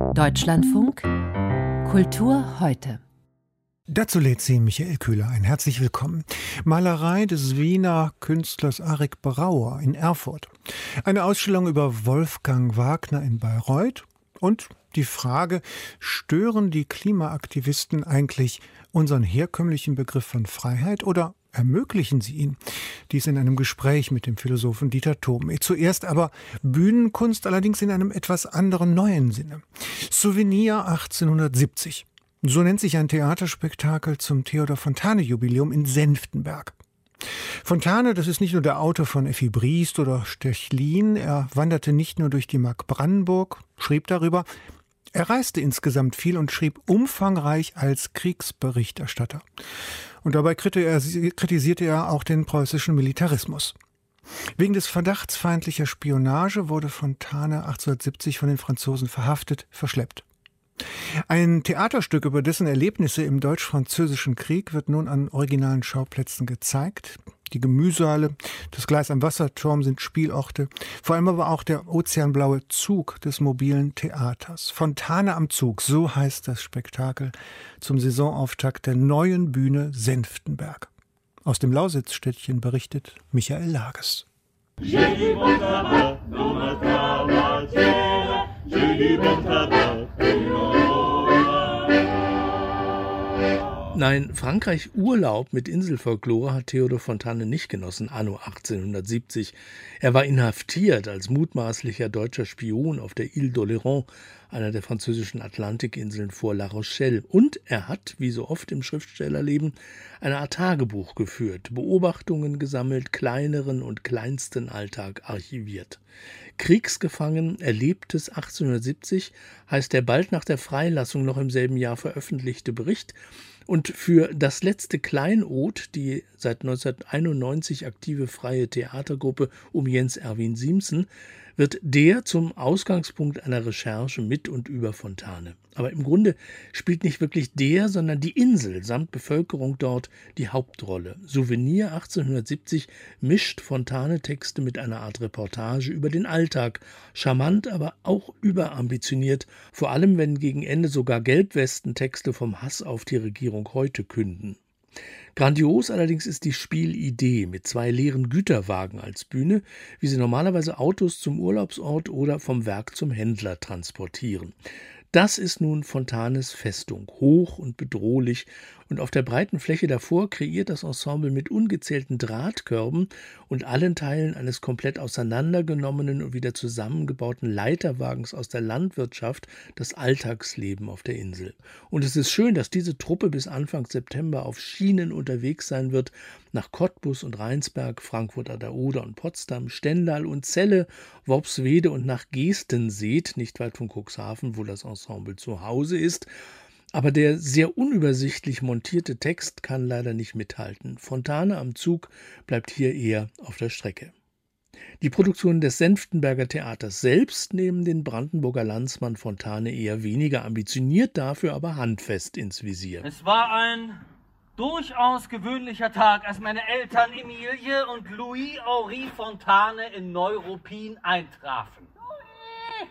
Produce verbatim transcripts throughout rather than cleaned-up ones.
Deutschlandfunk Kultur heute. Dazu lädt sie Michael Köhler ein. Herzlich willkommen. Malerei des Wiener Künstlers Arik Brauer in Erfurt. Eine Ausstellung über Wolfgang Wagner in Bayreuth. Und die Frage, stören die Klimaaktivisten eigentlich unseren herkömmlichen Begriff von Freiheit oder ermöglichen sie ihn? Dies in einem Gespräch mit dem Philosophen Dieter Thomae. Zuerst aber Bühnenkunst, allerdings in einem etwas anderen neuen Sinne. Souvenir achtzehnhundertsiebzig. So nennt sich ein Theaterspektakel zum Theodor-Fontane-Jubiläum in Senftenberg. Fontane, das ist nicht nur der Autor von Effi Briest oder Stechlin. Er wanderte nicht nur durch die Mark Brandenburg, schrieb darüber. Er reiste insgesamt viel und schrieb umfangreich als Kriegsberichterstatter. Und dabei kritisierte er auch den preußischen Militarismus. Wegen des Verdachts feindlicher Spionage wurde Fontane achtzehnhundertsiebzig von den Franzosen verhaftet, verschleppt. Ein Theaterstück über dessen Erlebnisse im Deutsch-Französischen Krieg wird nun an originalen Schauplätzen gezeigt. Die Gemüsehalle, das Gleis am Wasserturm sind Spielorte, vor allem aber auch der ozeanblaue Zug des mobilen Theaters. Fontane am Zug, so heißt das Spektakel zum Saisonauftakt der neuen Bühne Senftenberg. Aus dem Lausitzstädtchen berichtet Michael Lages. Nein, Frankreich Urlaub mit Inselfolklore hat Theodor Fontane nicht genossen, anno achtzehnhundertsiebzig. Er war inhaftiert als mutmaßlicher deutscher Spion auf der Île d'Oléron, einer der französischen Atlantikinseln vor La Rochelle. Und er hat, wie so oft im Schriftstellerleben, eine Art Tagebuch geführt, Beobachtungen gesammelt, kleineren und kleinsten Alltag archiviert. Kriegsgefangen erlebtes achtzehnhundertsiebzig heißt der bald nach der Freilassung noch im selben Jahr veröffentlichte Bericht. Und für das letzte Kleinod, die seit neunzehnhunderteinundneunzig aktive freie Theatergruppe um Jens Erwin Siemssen, wird der zum Ausgangspunkt einer Recherche mit und über Fontane. Aber im Grunde spielt nicht wirklich der, sondern die Insel samt Bevölkerung dort die Hauptrolle. Souvenir achtzehnhundertsiebzig mischt Fontane-Texte mit einer Art Reportage über den Alltag. Charmant, aber auch überambitioniert, vor allem wenn gegen Ende sogar Gelbwestentexte vom Hass auf die Regierung heute künden. Grandios allerdings ist die Spielidee mit zwei leeren Güterwagen als Bühne, wie sie normalerweise Autos zum Urlaubsort oder vom Werk zum Händler transportieren. Das ist nun Fontanes Festung, hoch und bedrohlich, und auf der breiten Fläche davor kreiert das Ensemble mit ungezählten Drahtkörben und allen Teilen eines komplett auseinandergenommenen und wieder zusammengebauten Leiterwagens aus der Landwirtschaft das Alltagsleben auf der Insel. Und es ist schön, dass diese Truppe bis Anfang September auf Schienen unterwegs sein wird, nach Cottbus und Rheinsberg, Frankfurt an der Oder und Potsdam, Stendal und Celle, Worpswede und nach Gestenseet, nicht weit von Cuxhaven, wo das Ensemble zu Hause ist. Aber der sehr unübersichtlich montierte Text kann leider nicht mithalten. Fontane am Zug bleibt hier eher auf der Strecke. Die Produktionen des Senftenberger Theaters selbst nehmen den Brandenburger Landsmann Fontane eher weniger ambitioniert, dafür aber handfest ins Visier. Es war ein durchaus gewöhnlicher Tag, als meine Eltern Emilie und Louis-Henri Fontane in Neuruppin eintrafen. Louis!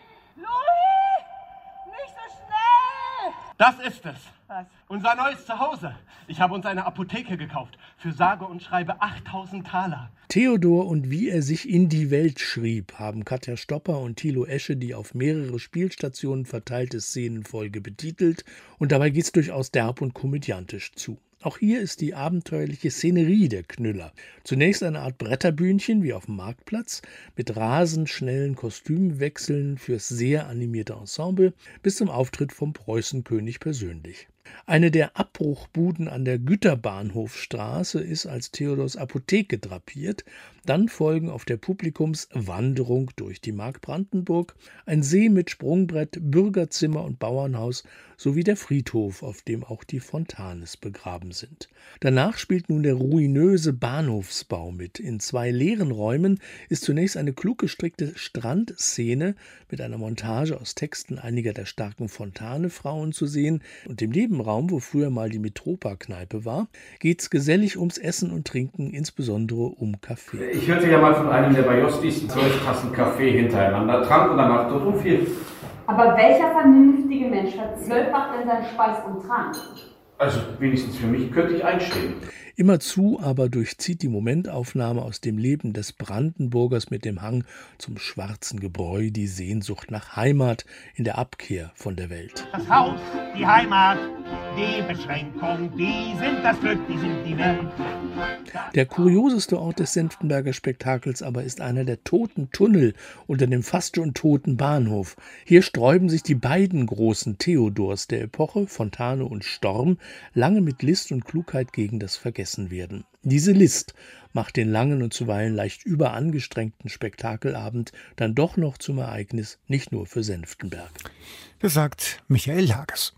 Louis! Nicht so schnell! Das ist es. Was? Unser neues Zuhause. Ich habe uns eine Apotheke gekauft. Für sage und schreibe achttausend Taler. Theodor und wie er sich in die Welt schrieb, haben Katja Stopper und Thilo Esche die auf mehrere Spielstationen verteilte Szenenfolge betitelt. Und dabei geht's durchaus derb und komödiantisch zu. Auch hier ist die abenteuerliche Szenerie der Knüller. Zunächst eine Art Bretterbühnchen wie auf dem Marktplatz mit rasend schnellen Kostümwechseln fürs sehr animierte Ensemble bis zum Auftritt vom Preußenkönig persönlich. Eine der Abbruchbuden an der Güterbahnhofstraße ist als Theodors Apotheke drapiert. Dann folgen auf der Publikumswanderung durch die Mark Brandenburg ein See mit Sprungbrett, Bürgerzimmer und Bauernhaus sowie der Friedhof, auf dem auch die Fontanes begraben sind. Danach spielt nun der ruinöse Bahnhofsbau mit. In zwei leeren Räumen ist zunächst eine klug gestrickte Strandszene mit einer Montage aus Texten einiger der starken Fontane-Frauen zu sehen, und im Nebenraum, wo früher mal die Metropa-Kneipe war, geht's gesellig ums Essen und Trinken, insbesondere um Kaffee. Ich hörte ja mal von einem, der bei Jostis zwölf Tassen Kaffee hintereinander trank und danach dort umfiel. Aber welcher vernünftige Mensch verzwölffacht denn seinen Speis und Trank? Also wenigstens für mich könnte ich einstehen. Immerzu aber durchzieht die Momentaufnahme aus dem Leben des Brandenburgers mit dem Hang zum schwarzen Gebräu die Sehnsucht nach Heimat in der Abkehr von der Welt. Das Haus, die Heimat, die Beschränkung, die sind das Glück, die sind die Welt. Der kurioseste Ort des Senftenberger Spektakels aber ist einer der toten Tunnel unter dem fast schon toten Bahnhof. Hier sträuben sich die beiden großen Theodors der Epoche, Fontane und Storm, lange mit List und Klugheit gegen das Vergessenwerden. Diese List macht den langen und zuweilen leicht überangestrengten Spektakelabend dann doch noch zum Ereignis, nicht nur für Senftenberg. Das sagt Michael Lagers.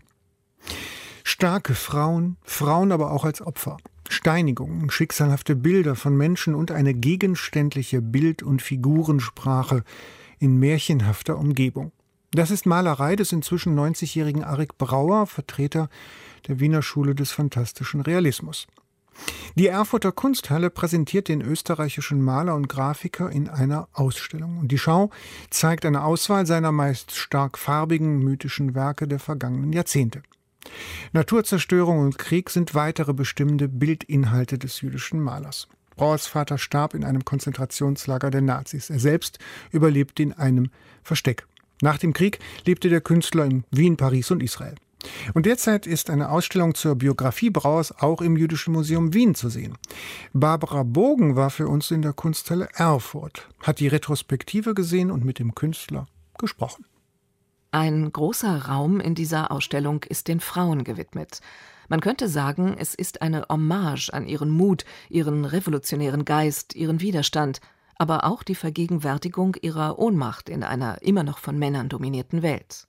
Starke Frauen, Frauen aber auch als Opfer. Steinigungen, schicksalhafte Bilder von Menschen und eine gegenständliche Bild- und Figurensprache in märchenhafter Umgebung. Das ist Malerei des inzwischen neunzigjährigen Arik Brauer, Vertreter der Wiener Schule des phantastischen Realismus. Die Erfurter Kunsthalle präsentiert den österreichischen Maler und Grafiker in einer Ausstellung. Und die Schau zeigt eine Auswahl seiner meist stark farbigen, mythischen Werke der vergangenen Jahrzehnte. Naturzerstörung und Krieg sind weitere bestimmende Bildinhalte des jüdischen Malers. Brauers Vater starb in einem Konzentrationslager der Nazis. Er selbst überlebte in einem Versteck. Nach dem Krieg lebte der Künstler in Wien, Paris und Israel. Und derzeit ist eine Ausstellung zur Biografie Brauers auch im Jüdischen Museum Wien zu sehen. Barbara Bogen war für uns in der Kunsthalle Erfurt, hat die Retrospektive gesehen und mit dem Künstler gesprochen. Ein großer Raum in dieser Ausstellung ist den Frauen gewidmet. Man könnte sagen, es ist eine Hommage an ihren Mut, ihren revolutionären Geist, ihren Widerstand, aber auch die Vergegenwärtigung ihrer Ohnmacht in einer immer noch von Männern dominierten Welt.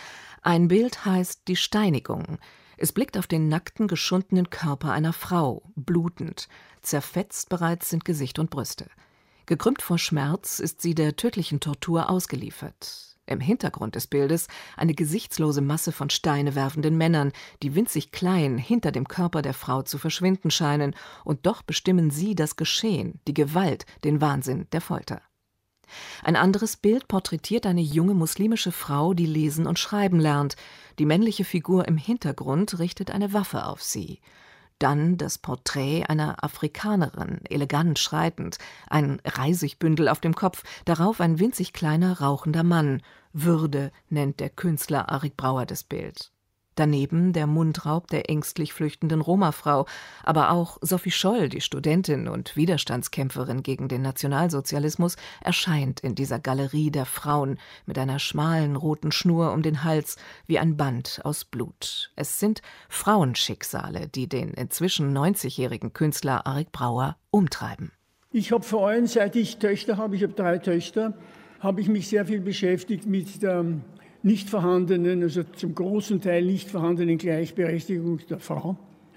Ein Bild heißt Die Steinigung. Es blickt auf den nackten, geschundenen Körper einer Frau, blutend. Zerfetzt bereits sind Gesicht und Brüste. Gekrümmt vor Schmerz ist sie der tödlichen Tortur ausgeliefert. Im Hintergrund des Bildes eine gesichtslose Masse von Steine werfenden Männern, die winzig klein hinter dem Körper der Frau zu verschwinden scheinen, und doch bestimmen sie das Geschehen, die Gewalt, den Wahnsinn der Folter. Ein anderes Bild porträtiert eine junge muslimische Frau, die lesen und schreiben lernt. Die männliche Figur im Hintergrund richtet eine Waffe auf sie. Dann das Porträt einer Afrikanerin, elegant schreitend, ein Reisigbündel auf dem Kopf, darauf ein winzig kleiner rauchender Mann. Würde nennt der Künstler Arik Brauer das Bild. Daneben der Mundraub der ängstlich flüchtenden Roma-Frau, aber auch Sophie Scholl, die Studentin und Widerstandskämpferin gegen den Nationalsozialismus, erscheint in dieser Galerie der Frauen mit einer schmalen roten Schnur um den Hals wie ein Band aus Blut. Es sind Frauenschicksale, die den inzwischen neunzigjährigen Künstler Arik Brauer umtreiben. Ich habe vor allem, seit ich Töchter habe, ich habe drei Töchter, habe ich mich sehr viel beschäftigt mit der nicht vorhandenen, also zum großen Teil nicht vorhandenen Gleichberechtigung der Frau.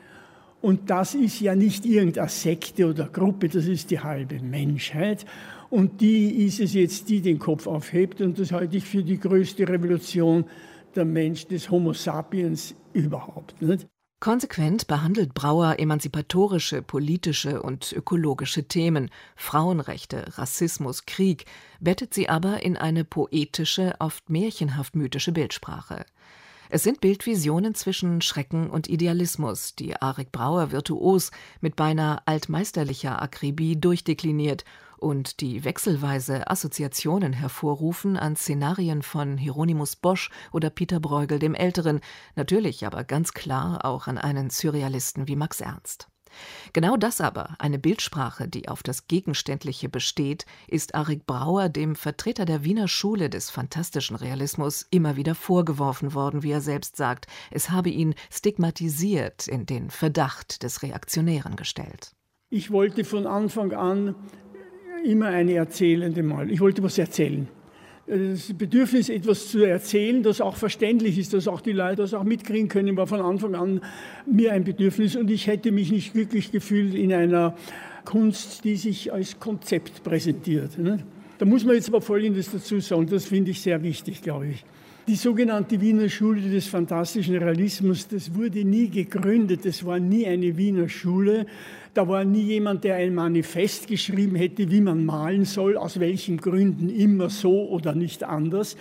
Und das ist ja nicht irgendeine Sekte oder Gruppe, das ist die halbe Menschheit. Und die ist es jetzt, die den Kopf aufhebt. Und das halte ich für die größte Revolution der Mensch, des Homo sapiens überhaupt. Nicht? Konsequent behandelt Brauer emanzipatorische, politische und ökologische Themen, Frauenrechte, Rassismus, Krieg, bettet sie aber in eine poetische, oft märchenhaft mythische Bildsprache. Es sind Bildvisionen zwischen Schrecken und Idealismus, die Arik Brauer virtuos mit beinahe altmeisterlicher Akribie durchdekliniert und die wechselweise Assoziationen hervorrufen an Szenarien von Hieronymus Bosch oder Peter Bruegel dem Älteren, natürlich aber ganz klar auch an einen Surrealisten wie Max Ernst. Genau das aber, eine Bildsprache, die auf das Gegenständliche besteht, ist Arik Brauer, dem Vertreter der Wiener Schule des phantastischen Realismus, immer wieder vorgeworfen worden, wie er selbst sagt. Es habe ihn stigmatisiert, in den Verdacht des Reaktionären gestellt. Ich wollte von Anfang an immer eine erzählende Mal. Ich wollte was erzählen. Das Bedürfnis, etwas zu erzählen, das auch verständlich ist, dass auch die Leute das auch mitkriegen können, war von Anfang an mir ein Bedürfnis. Und ich hätte mich nicht glücklich gefühlt in einer Kunst, die sich als Konzept präsentiert. Da muss man jetzt aber Folgendes dazu sagen, das finde ich sehr wichtig, glaube ich. Die sogenannte Wiener Schule des phantastischen Realismus, das wurde nie gegründet, das war nie eine Wiener Schule. Da war nie jemand, der ein Manifest geschrieben hätte, wie man malen soll, aus welchen Gründen immer so oder nicht anders,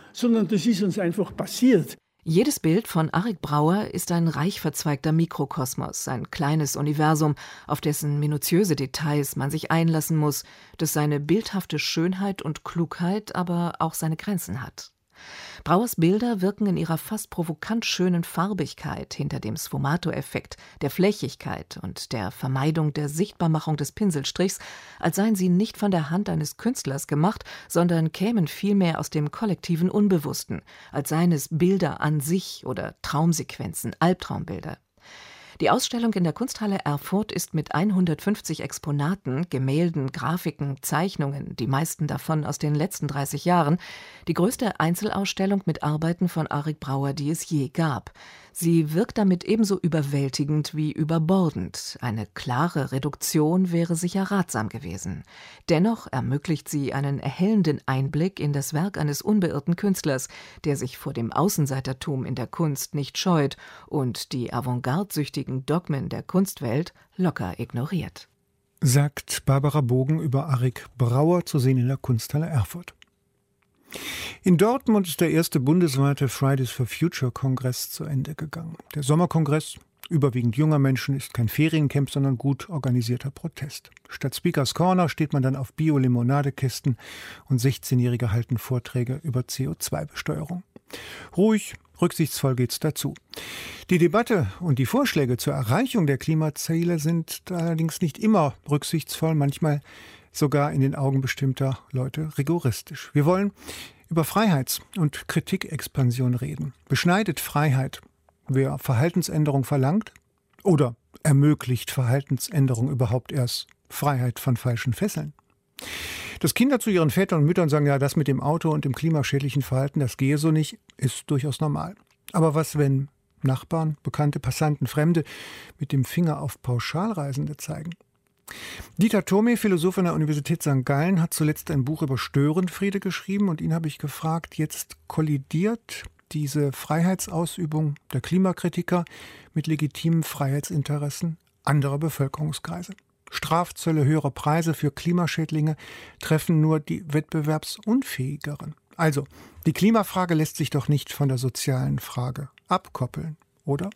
sondern das ist uns einfach passiert. Jedes Bild von Arik Brauer ist ein reich verzweigter Mikrokosmos, ein kleines Universum, auf dessen minutiöse Details man sich einlassen muss, das seine bildhafte Schönheit und Klugheit, aber auch seine Grenzen hat. Brauers Bilder wirken in ihrer fast provokant schönen Farbigkeit hinter dem Sfumato-Effekt, der Flächigkeit und der Vermeidung der Sichtbarmachung des Pinselstrichs, als seien sie nicht von der Hand eines Künstlers gemacht, sondern kämen vielmehr aus dem kollektiven Unbewussten, als seien es Bilder an sich oder Traumsequenzen, Albtraumbilder. Die Ausstellung in der Kunsthalle Erfurt ist mit hundertfünfzig Exponaten, Gemälden, Grafiken, Zeichnungen, die meisten davon aus den letzten dreißig Jahren, die größte Einzelausstellung mit Arbeiten von Arik Brauer, die es je gab. Sie wirkt damit ebenso überwältigend wie überbordend. Eine klare Reduktion wäre sicher ratsam gewesen. Dennoch ermöglicht sie einen erhellenden Einblick in das Werk eines unbeirrten Künstlers, der sich vor dem Außenseitertum in der Kunst nicht scheut und die avantgarde-süchtigen Dogmen der Kunstwelt locker ignoriert. Sagt Barbara Bogen über Arik Brauer, zu sehen in der Kunsthalle Erfurt. In Dortmund ist der erste bundesweite Fridays for Future Kongress zu Ende gegangen. Der Sommerkongress, überwiegend junger Menschen, ist kein Feriencamp, sondern gut organisierter Protest. Statt Speakers Corner steht man dann auf Bio-Limonadekästen und sechzehnjährige halten Vorträge über C O zwei Besteuerung. Ruhig, rücksichtsvoll geht's dazu. Die Debatte und die Vorschläge zur Erreichung der Klimaziele sind allerdings nicht immer rücksichtsvoll, manchmal sogar in den Augen bestimmter Leute rigoristisch. Wir wollen über Freiheits- und Kritikexpansion reden. Beschneidet Freiheit, wer Verhaltensänderung verlangt? Oder ermöglicht Verhaltensänderung überhaupt erst Freiheit von falschen Fesseln? Dass Kinder zu ihren Vätern und Müttern sagen, ja, das mit dem Auto und dem klimaschädlichen Verhalten, das gehe so nicht, ist durchaus normal. Aber was, wenn Nachbarn, Bekannte, Passanten, Fremde mit dem Finger auf Pauschalreisende zeigen? Dieter Thome, Philosoph an der Universität Sankt Gallen, hat zuletzt ein Buch über Störenfriede geschrieben und ihn habe ich gefragt, jetzt kollidiert diese Freiheitsausübung der Klimakritiker mit legitimen Freiheitsinteressen anderer Bevölkerungskreise. Strafzölle, höhere Preise für Klimaschädlinge treffen nur die Wettbewerbsunfähigeren. Also, die Klimafrage lässt sich doch nicht von der sozialen Frage abkoppeln, oder?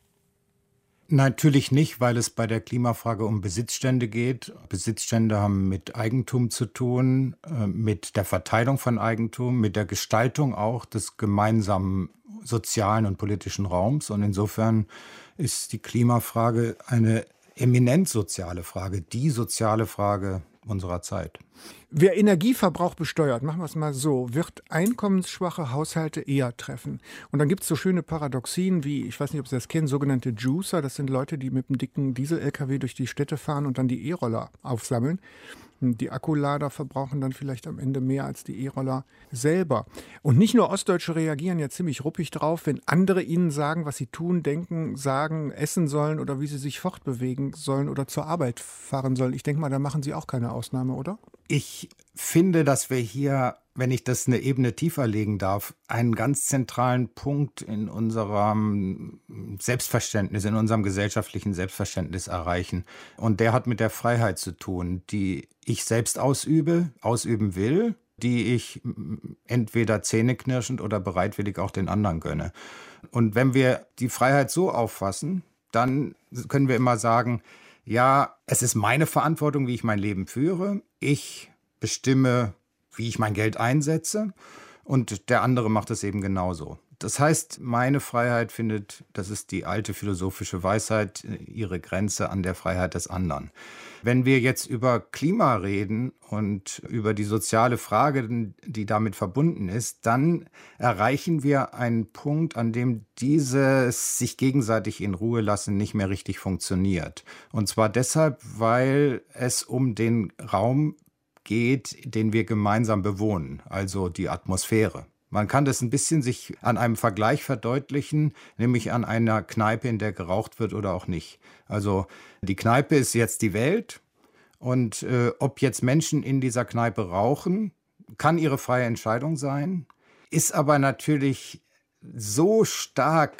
Natürlich nicht, weil es bei der Klimafrage um Besitzstände geht. Besitzstände haben mit Eigentum zu tun, mit der Verteilung von Eigentum, mit der Gestaltung auch des gemeinsamen sozialen und politischen Raums. Und insofern ist die Klimafrage eine eminent soziale Frage, die soziale Frage unserer Zeit. Wer Energieverbrauch besteuert, machen wir es mal so, wird einkommensschwache Haushalte eher treffen. Und dann gibt es so schöne Paradoxien wie, ich weiß nicht, ob Sie das kennen, sogenannte Juicer. Das sind Leute, die mit einem dicken Diesel-L K W durch die Städte fahren und dann die E-Roller aufsammeln. Die Akkulader verbrauchen dann vielleicht am Ende mehr als die E-Roller selber. Und nicht nur Ostdeutsche reagieren ja ziemlich ruppig drauf, wenn andere ihnen sagen, was sie tun, denken, sagen, essen sollen oder wie sie sich fortbewegen sollen oder zur Arbeit fahren sollen. Ich denke mal, da machen Sie auch keine Ausnahme, oder? Ich finde, dass wir hier, wenn ich das eine Ebene tiefer legen darf, einen ganz zentralen Punkt in unserem Selbstverständnis, in unserem gesellschaftlichen Selbstverständnis erreichen. Und der hat mit der Freiheit zu tun, die ich selbst ausübe, ausüben will, die ich entweder zähneknirschend oder bereitwillig auch den anderen gönne. Und wenn wir die Freiheit so auffassen, dann können wir immer sagen, ja, es ist meine Verantwortung, wie ich mein Leben führe. Ich bestimme, wie ich mein Geld einsetze und der andere macht es eben genauso. Das heißt, meine Freiheit findet, das ist die alte philosophische Weisheit, ihre Grenze an der Freiheit des anderen. Wenn wir jetzt über Klima reden und über die soziale Frage, die damit verbunden ist, dann erreichen wir einen Punkt, an dem dieses sich gegenseitig in Ruhe lassen nicht mehr richtig funktioniert. Und zwar deshalb, weil es um den Raum geht, den wir gemeinsam bewohnen, also die Atmosphäre. Man kann das ein bisschen sich an einem Vergleich verdeutlichen, nämlich an einer Kneipe, in der geraucht wird oder auch nicht. Also die Kneipe ist jetzt die Welt und äh, ob jetzt Menschen in dieser Kneipe rauchen, kann ihre freie Entscheidung sein, ist aber natürlich so stark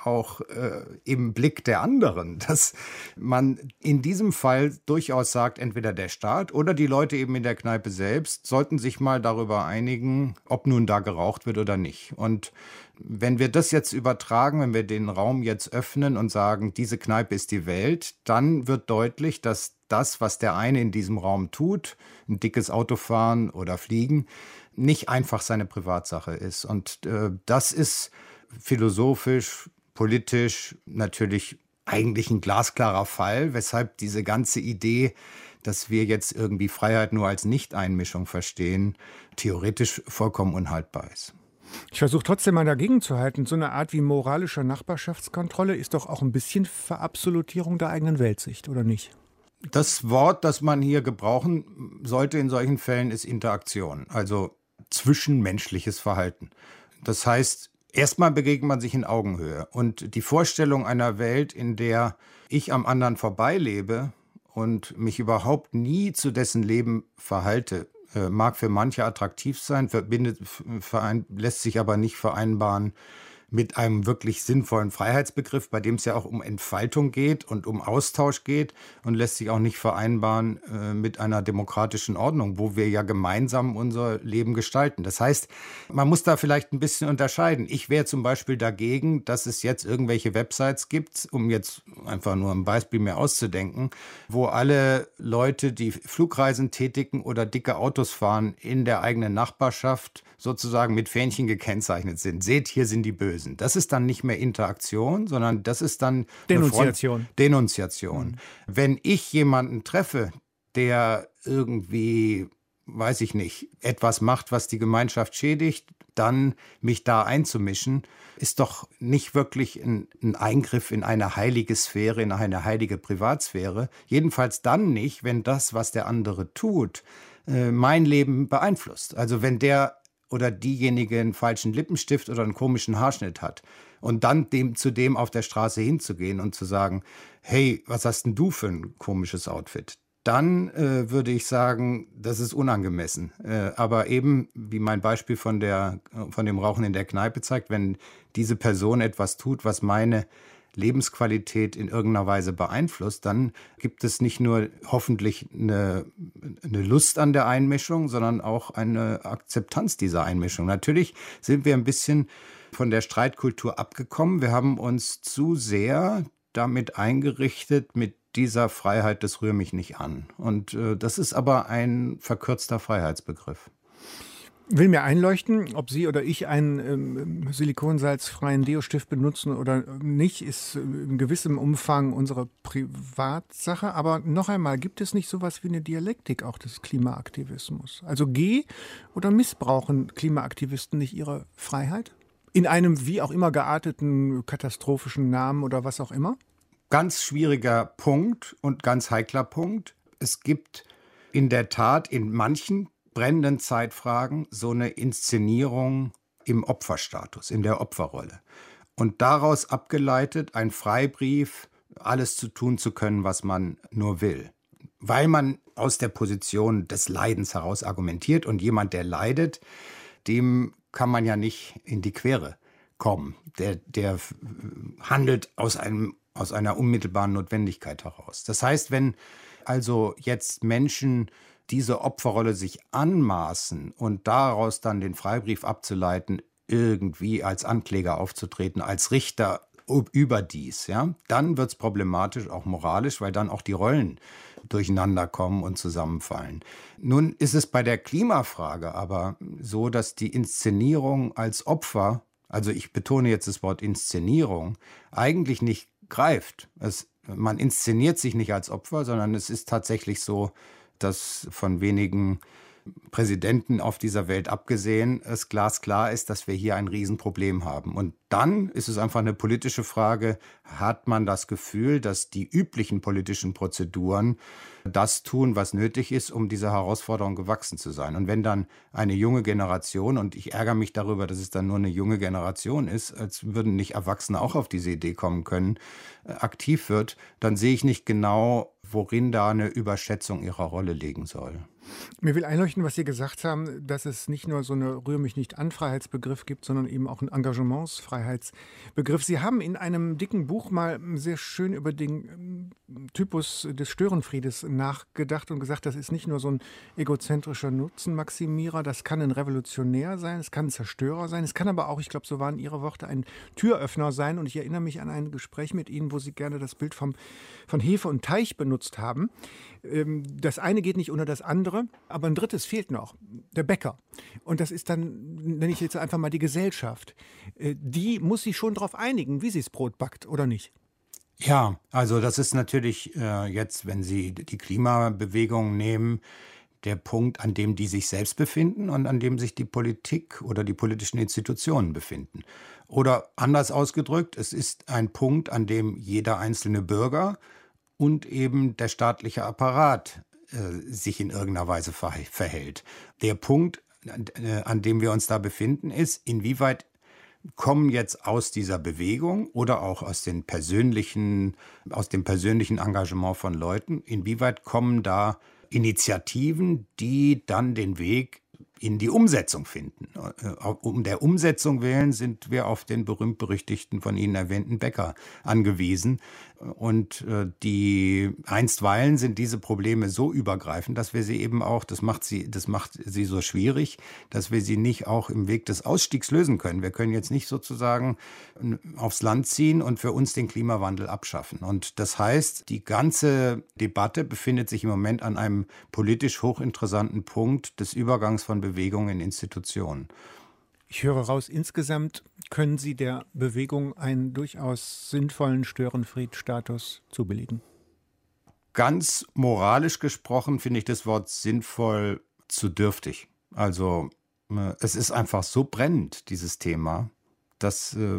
auch äh, im Blick der anderen, dass man in diesem Fall durchaus sagt, entweder der Staat oder die Leute eben in der Kneipe selbst sollten sich mal darüber einigen, ob nun da geraucht wird oder nicht. Und wenn wir das jetzt übertragen, wenn wir den Raum jetzt öffnen und sagen, diese Kneipe ist die Welt, dann wird deutlich, dass das, was der eine in diesem Raum tut, ein dickes Auto fahren oder fliegen, nicht einfach seine Privatsache ist. Und äh, das ist philosophisch, politisch natürlich eigentlich ein glasklarer Fall, weshalb diese ganze Idee, dass wir jetzt irgendwie Freiheit nur als Nichteinmischung verstehen, theoretisch vollkommen unhaltbar ist. Ich versuche trotzdem mal dagegen zu halten. So eine Art wie moralische Nachbarschaftskontrolle ist doch auch ein bisschen Verabsolutierung der eigenen Weltsicht, oder nicht? Das Wort, das man hier gebrauchen sollte in solchen Fällen, ist Interaktion, also zwischenmenschliches Verhalten. Das heißt, erstmal begegnet man sich in Augenhöhe. Und die Vorstellung einer Welt, in der ich am anderen vorbeilebe und mich überhaupt nie zu dessen Leben verhalte, mag für manche attraktiv sein, verbindet, verein, lässt sich aber nicht vereinbaren mit einem wirklich sinnvollen Freiheitsbegriff, bei dem es ja auch um Entfaltung geht und um Austausch geht, und lässt sich auch nicht vereinbaren äh, mit einer demokratischen Ordnung, wo wir ja gemeinsam unser Leben gestalten. Das heißt, man muss da vielleicht ein bisschen unterscheiden. Ich wäre zum Beispiel dagegen, dass es jetzt irgendwelche Websites gibt, um jetzt einfach nur ein Beispiel mir auszudenken, wo alle Leute, die Flugreisen tätigen oder dicke Autos fahren, in der eigenen Nachbarschaft sozusagen mit Fähnchen gekennzeichnet sind. Seht, hier sind die Bösen. Das ist dann nicht mehr Interaktion, sondern das ist dann Denunziation. Denunziation. Mhm. Wenn ich jemanden treffe, der irgendwie, weiß ich nicht, etwas macht, was die Gemeinschaft schädigt, dann mich da einzumischen, ist doch nicht wirklich ein, ein Eingriff in eine heilige Sphäre, in eine heilige Privatsphäre. Jedenfalls dann nicht, wenn das, was der andere tut, äh, mein Leben beeinflusst. Also wenn der oder diejenige einen falschen Lippenstift oder einen komischen Haarschnitt hat und dann dem, zu dem auf der Straße hinzugehen und zu sagen, hey, was hast denn du für ein komisches Outfit? Dann äh, würde ich sagen, das ist unangemessen. Äh, aber eben, wie mein Beispiel von, der, von dem Rauchen in der Kneipe zeigt, wenn diese Person etwas tut, was meine Lebensqualität in irgendeiner Weise beeinflusst, dann gibt es nicht nur hoffentlich eine, eine Lust an der Einmischung, sondern auch eine Akzeptanz dieser Einmischung. Natürlich sind wir ein bisschen von der Streitkultur abgekommen. Wir haben uns zu sehr damit eingerichtet, mit dieser Freiheit, das rührt mich nicht an. Und äh, das ist aber ein verkürzter Freiheitsbegriff. Will mir einleuchten, ob Sie oder ich einen ähm, silikonsalzfreien Deo-Stift benutzen oder nicht, ist in gewissem Umfang unsere Privatsache. Aber noch einmal, gibt es nicht sowas wie eine Dialektik auch des Klimaaktivismus? Also geh- oder missbrauchen Klimaaktivisten nicht ihre Freiheit? In einem wie auch immer gearteten katastrophischen Namen oder was auch immer? Ganz schwieriger Punkt und ganz heikler Punkt. Es gibt in der Tat in manchen brennenden Zeitfragen so eine Inszenierung im Opferstatus, in der Opferrolle. Und daraus abgeleitet ein Freibrief, alles zu tun zu können, was man nur will. Weil man aus der Position des Leidens heraus argumentiert und jemand, der leidet, dem kann man ja nicht in die Quere kommen. Der, der handelt aus einem, aus einer unmittelbaren Notwendigkeit heraus. Das heißt, wenn also jetzt Menschen diese Opferrolle sich anmaßen und daraus dann den Freibrief abzuleiten, irgendwie als Ankläger aufzutreten, als Richter überdies, ja, dann wird es problematisch, auch moralisch, weil dann auch die Rollen durcheinander kommen und zusammenfallen. Nun ist es bei der Klimafrage aber so, dass die Inszenierung als Opfer, also ich betone jetzt das Wort Inszenierung, eigentlich nicht greift. Es, man inszeniert sich nicht als Opfer, sondern es ist tatsächlich so, dass von wenigen Präsidenten auf dieser Welt abgesehen es glasklar ist, dass wir hier ein Riesenproblem haben. Und dann ist es einfach eine politische Frage, hat man das Gefühl, dass die üblichen politischen Prozeduren das tun, was nötig ist, um dieser Herausforderung gewachsen zu sein. Und wenn dann eine junge Generation, und ich ärgere mich darüber, dass es dann nur eine junge Generation ist, als würden nicht Erwachsene auch auf diese Idee kommen können, aktiv wird, dann sehe ich nicht genau, worin da eine Überschätzung ihrer Rolle liegen soll. Mir will einleuchten, was Sie gesagt haben, dass es nicht nur so eine Rühr mich nicht an Freiheitsbegriff gibt, sondern eben auch einen Engagementsfreiheitsbegriff. Sie haben in einem dicken Buch mal sehr schön über den Typus des Störenfriedes nachgedacht und gesagt, das ist nicht nur so ein egozentrischer Nutzenmaximierer, das kann ein Revolutionär sein, es kann ein Zerstörer sein, es kann aber auch, ich glaube, so waren Ihre Worte, ein Türöffner sein. Und ich erinnere mich an ein Gespräch mit Ihnen, wo Sie gerne das Bild vom, von Hefe und Teich benutzt haben. Das eine geht nicht unter das andere, aber ein drittes fehlt noch, der Bäcker. Und das ist dann, nenne ich jetzt einfach mal die Gesellschaft. Die muss sich schon darauf einigen, wie sie das Brot backt, oder nicht? Ja, also das ist natürlich äh, jetzt, wenn Sie die Klimabewegung nehmen, der Punkt, an dem die sich selbst befinden und an dem sich die Politik oder die politischen Institutionen befinden. Oder anders ausgedrückt, es ist ein Punkt, an dem jeder einzelne Bürger und eben der staatliche Apparat äh, sich in irgendeiner Weise ver- verhält. Der Punkt, äh, an dem wir uns da befinden, ist, inwieweit kommen jetzt aus dieser Bewegung oder auch aus den persönlichen, aus dem persönlichen Engagement von Leuten, inwieweit kommen da Initiativen, die dann den Weg in die Umsetzung finden. Um der Umsetzung willen sind wir auf den berühmt-berüchtigten von Ihnen erwähnten Bäcker angewiesen. Und die einstweilen sind diese Probleme so übergreifend, dass wir sie eben auch, das macht sie, das macht sie so schwierig, dass wir sie nicht auch im Weg des Ausstiegs lösen können. Wir können jetzt nicht sozusagen aufs Land ziehen und für uns den Klimawandel abschaffen. Und das heißt, die ganze Debatte befindet sich im Moment an einem politisch hochinteressanten Punkt des Übergangs von Bewegung in Institutionen. Ich höre raus, insgesamt können Sie der Bewegung einen durchaus sinnvollen Störenfried-Status zubilligen. Ganz moralisch gesprochen finde ich das Wort sinnvoll zu dürftig. Also es ist einfach so brennend, dieses Thema, dass äh,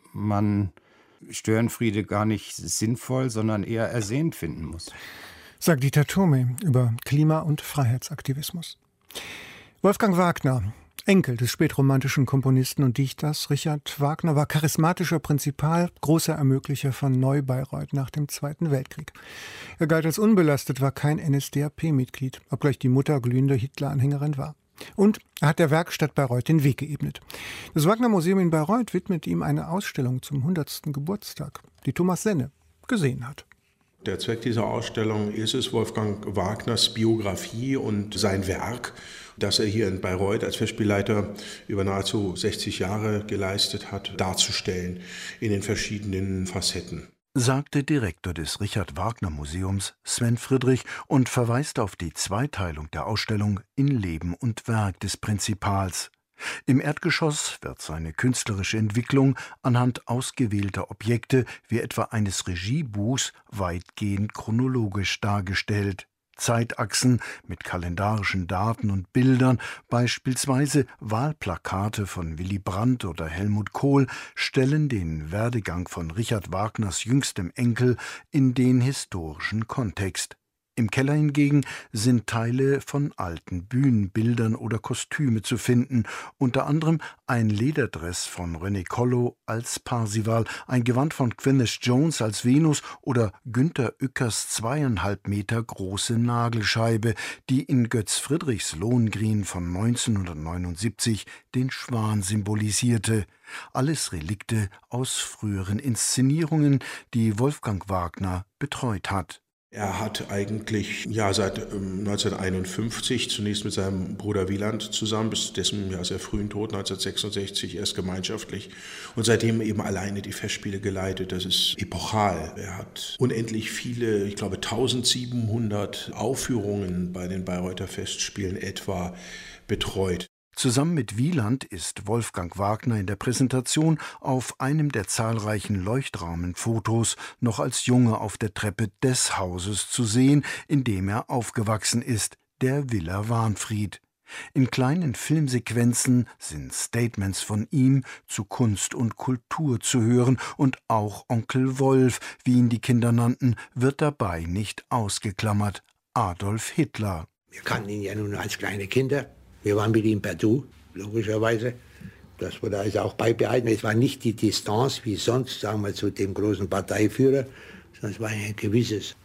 man Störenfriede gar nicht sinnvoll, sondern eher ersehnt finden muss. Sagt Dieter Thome über Klima- und Freiheitsaktivismus. Wolfgang Wagner, Enkel des spätromantischen Komponisten und Dichters Richard Wagner, war charismatischer Prinzipal, großer Ermöglicher von Neu-Bayreuth nach dem Zweiten Weltkrieg. Er galt als unbelastet, war kein N S D A P-Mitglied, obgleich die Mutter glühende Hitler-Anhängerin war. Und er hat der Werkstatt Bayreuth den Weg geebnet. Das Wagner-Museum in Bayreuth widmet ihm eine Ausstellung zum hundertsten Geburtstag, die Thomas Senne gesehen hat. Der Zweck dieser Ausstellung ist es, Wolfgang Wagners Biografie und sein Werk, das er hier in Bayreuth als Festspielleiter über nahezu sechzig Jahre geleistet hat, darzustellen in den verschiedenen Facetten. Sagte Direktor des Richard-Wagner-Museums Sven Friedrich und verweist auf die Zweiteilung der Ausstellung in Leben und Werk des Prinzipals. Im Erdgeschoss wird seine künstlerische Entwicklung anhand ausgewählter Objekte wie etwa eines Regiebuchs weitgehend chronologisch dargestellt. Zeitachsen mit kalendarischen Daten und Bildern, beispielsweise Wahlplakate von Willy Brandt oder Helmut Kohl, stellen den Werdegang von Richard Wagners jüngstem Enkel in den historischen Kontext. Im Keller hingegen sind Teile von alten Bühnenbildern oder Kostüme zu finden, unter anderem ein Lederdress von René Collo als Parsival, ein Gewand von Gwyneth Jones als Venus oder Günter Ueckers zweieinhalb Meter große Nagelscheibe, die in Götz Friedrichs Lohengrin von neunzehnhundertneunundsiebzig den Schwan symbolisierte. Alles Relikte aus früheren Inszenierungen, die Wolfgang Wagner betreut hat. Er hat eigentlich ja seit ähm, neunzehnhunderteinundfünfzig zunächst mit seinem Bruder Wieland zusammen, bis dessen ja sehr frühen Tod neunzehnhundertsechsundsechzig erst gemeinschaftlich und seitdem eben alleine die Festspiele geleitet. Das ist epochal. Er hat unendlich viele, ich glaube eintausendsiebenhundert Aufführungen bei den Bayreuther Festspielen etwa betreut. Zusammen mit Wieland ist Wolfgang Wagner in der Präsentation auf einem der zahlreichen Leuchtrahmenfotos noch als Junge auf der Treppe des Hauses zu sehen, in dem er aufgewachsen ist, der Villa Wahnfried. In kleinen Filmsequenzen sind Statements von ihm zu Kunst und Kultur zu hören und auch Onkel Wolf, wie ihn die Kinder nannten, wird dabei nicht ausgeklammert. Adolf Hitler. Wir kannten ihn ja nun als kleine Kinder. Wir waren mit ihm per Du, logischerweise. Das wurde also auch beibehalten. Es war nicht die Distanz wie sonst, sagen wir, zu dem großen Parteiführer, sondern es war ein gewisses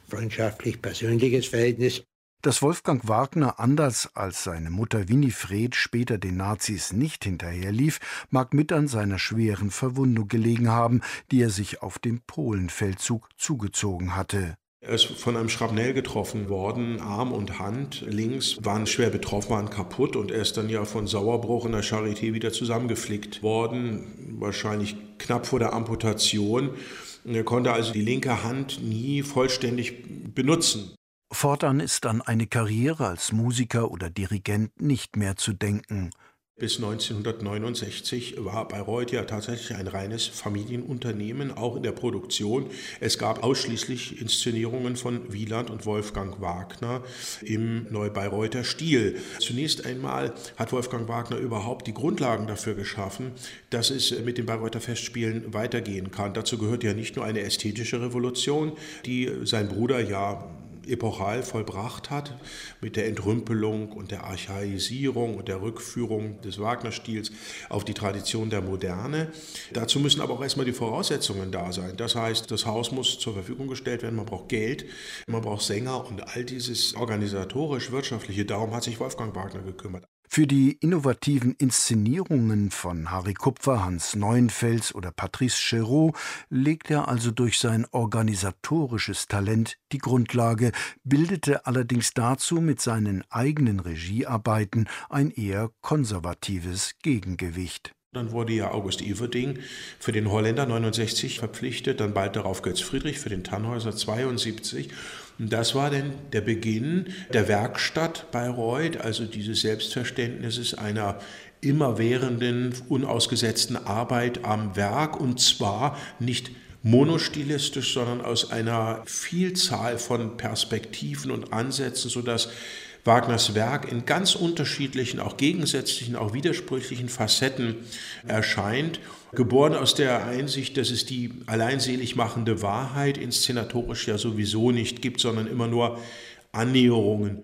freundschaftlich-persönliches Verhältnis. Dass Wolfgang Wagner anders als seine Mutter Winifred später den Nazis nicht hinterherlief, mag mit an seiner schweren Verwundung gelegen haben, die er sich auf dem Polenfeldzug zugezogen hatte. Er ist von einem Schrapnell getroffen worden, Arm und Hand links waren schwer betroffen, waren kaputt und er ist dann ja von Sauerbruch in der Charité wieder zusammengeflickt worden, wahrscheinlich knapp vor der Amputation. Er konnte also die linke Hand nie vollständig benutzen. Fortan ist an eine Karriere als Musiker oder Dirigent nicht mehr zu denken. Bis neunzehnhundertneunundsechzig war Bayreuth ja tatsächlich ein reines Familienunternehmen, auch in der Produktion. Es gab ausschließlich Inszenierungen von Wieland und Wolfgang Wagner im Neubayreuther Stil. Zunächst einmal hat Wolfgang Wagner überhaupt die Grundlagen dafür geschaffen, dass es mit den Bayreuther Festspielen weitergehen kann. Dazu gehört ja nicht nur eine ästhetische Revolution, die sein Bruder ja epochal vollbracht hat, mit der Entrümpelung und der Archaisierung und der Rückführung des Wagner-Stils auf die Tradition der Moderne. Dazu müssen aber auch erstmal die Voraussetzungen da sein. Das heißt, das Haus muss zur Verfügung gestellt werden, man braucht Geld, man braucht Sänger und all dieses organisatorisch-wirtschaftliche, darum hat sich Wolfgang Wagner gekümmert. Für die innovativen Inszenierungen von Harry Kupfer, Hans Neuenfels oder Patrice Chéreau legt er also durch sein organisatorisches Talent die Grundlage, bildete allerdings dazu mit seinen eigenen Regiearbeiten ein eher konservatives Gegengewicht. Dann wurde ja August Everding für den Holländer neunundsechzig verpflichtet, dann bald darauf Götz Friedrich für den Tannhäuser zweiundsiebzig. Und das war dann der Beginn der Werkstatt Bayreuth, also dieses Selbstverständnisses einer immerwährenden, unausgesetzten Arbeit am Werk, und zwar nicht monostilistisch, sondern aus einer Vielzahl von Perspektiven und Ansätzen, sodass Wagners Werk in ganz unterschiedlichen, auch gegensätzlichen, auch widersprüchlichen Facetten erscheint. Geboren aus der Einsicht, dass es die alleinselig machende Wahrheit inszenatorisch ja sowieso nicht gibt, sondern immer nur Annäherungen.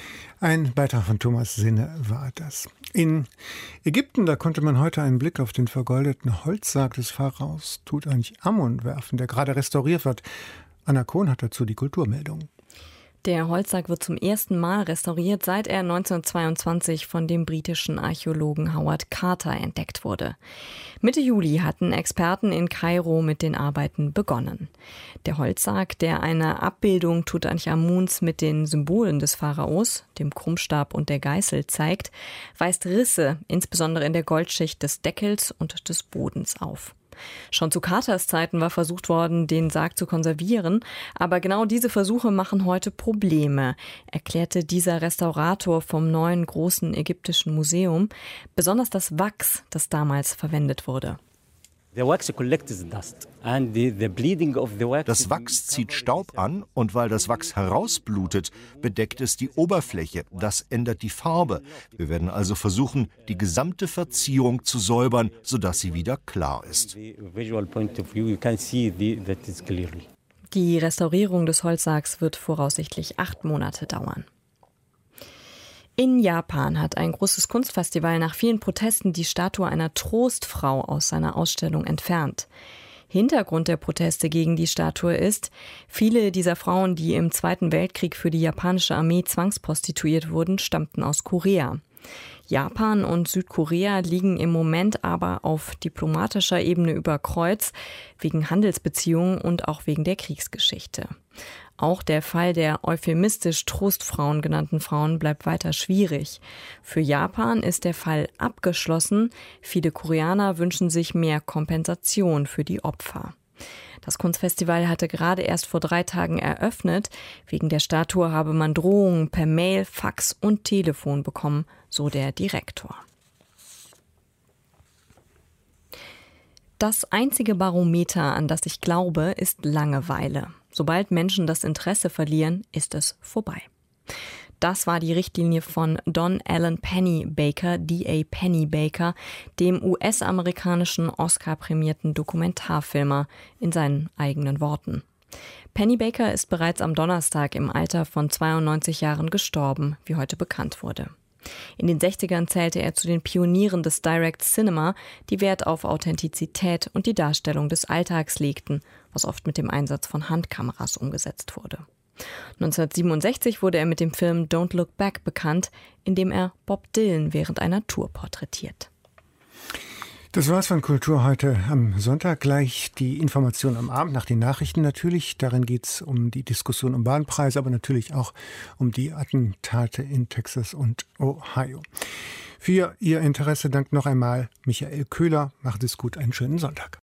Ein Beitrag von Thomas Sinne war das. In Ägypten, da konnte man heute einen Blick auf den vergoldeten Holzsarg des Pharaos Tutanchamun werfen, der gerade restauriert wird. Anna Kohn hat dazu die Kulturmeldung. Der Holzsarg wird zum ersten Mal restauriert, seit er neunzehnhundertzweiundzwanzig von dem britischen Archäologen Howard Carter entdeckt wurde. Mitte Juli hatten Experten in Kairo mit den Arbeiten begonnen. Der Holzsarg, der eine Abbildung Tutanchamuns mit den Symbolen des Pharaos, dem Krummstab und der Geißel, zeigt, weist Risse, insbesondere in der Goldschicht des Deckels und des Bodens, auf. Schon zu Carters Zeiten war versucht worden, den Sarg zu konservieren, aber genau diese Versuche machen heute Probleme, erklärte dieser Restaurator vom neuen großen ägyptischen Museum, besonders das Wachs, das damals verwendet wurde. Das Wachs zieht Staub an und weil das Wachs herausblutet, bedeckt es die Oberfläche. Das ändert die Farbe. Wir werden also versuchen, die gesamte Verzierung zu säubern, sodass sie wieder klar ist. Die Restaurierung des Holzsargs wird voraussichtlich acht Monate dauern. In Japan hat ein großes Kunstfestival nach vielen Protesten die Statue einer Trostfrau aus seiner Ausstellung entfernt. Hintergrund der Proteste gegen die Statue ist, viele dieser Frauen, die im Zweiten Weltkrieg für die japanische Armee zwangsprostituiert wurden, stammten aus Korea. Japan und Südkorea liegen im Moment aber auf diplomatischer Ebene über Kreuz, wegen Handelsbeziehungen und auch wegen der Kriegsgeschichte. Auch der Fall der euphemistisch Trostfrauen genannten Frauen bleibt weiter schwierig. Für Japan ist der Fall abgeschlossen. Viele Koreaner wünschen sich mehr Kompensation für die Opfer. Das Kunstfestival hatte gerade erst vor drei Tagen eröffnet. Wegen der Statue habe man Drohungen per Mail, Fax und Telefon bekommen, so der Direktor. Das einzige Barometer, an das ich glaube, ist Langeweile. Sobald Menschen das Interesse verlieren, ist es vorbei. Das war die Richtlinie von Don Allen Pennebaker, D A Pennebaker, dem U S-amerikanischen Oscar-prämierten Dokumentarfilmer, in seinen eigenen Worten. Pennebaker ist bereits am Donnerstag im Alter von zweiundneunzig Jahren gestorben, wie heute bekannt wurde. In den sechzigern zählte er zu den Pionieren des Direct Cinema, die Wert auf Authentizität und die Darstellung des Alltags legten, was oft mit dem Einsatz von Handkameras umgesetzt wurde. neunzehnhundertsiebenundsechzig wurde er mit dem Film Don't Look Back bekannt, in dem er Bob Dylan während einer Tour porträtiert. Das war's von Kultur heute am Sonntag. Gleich die Information am Abend nach den Nachrichten natürlich. Darin geht's um die Diskussion um Bahnpreise, aber natürlich auch um die Attentate in Texas und Ohio. Für Ihr Interesse dankt noch einmal Michael Köhler. Macht es gut, einen schönen Sonntag.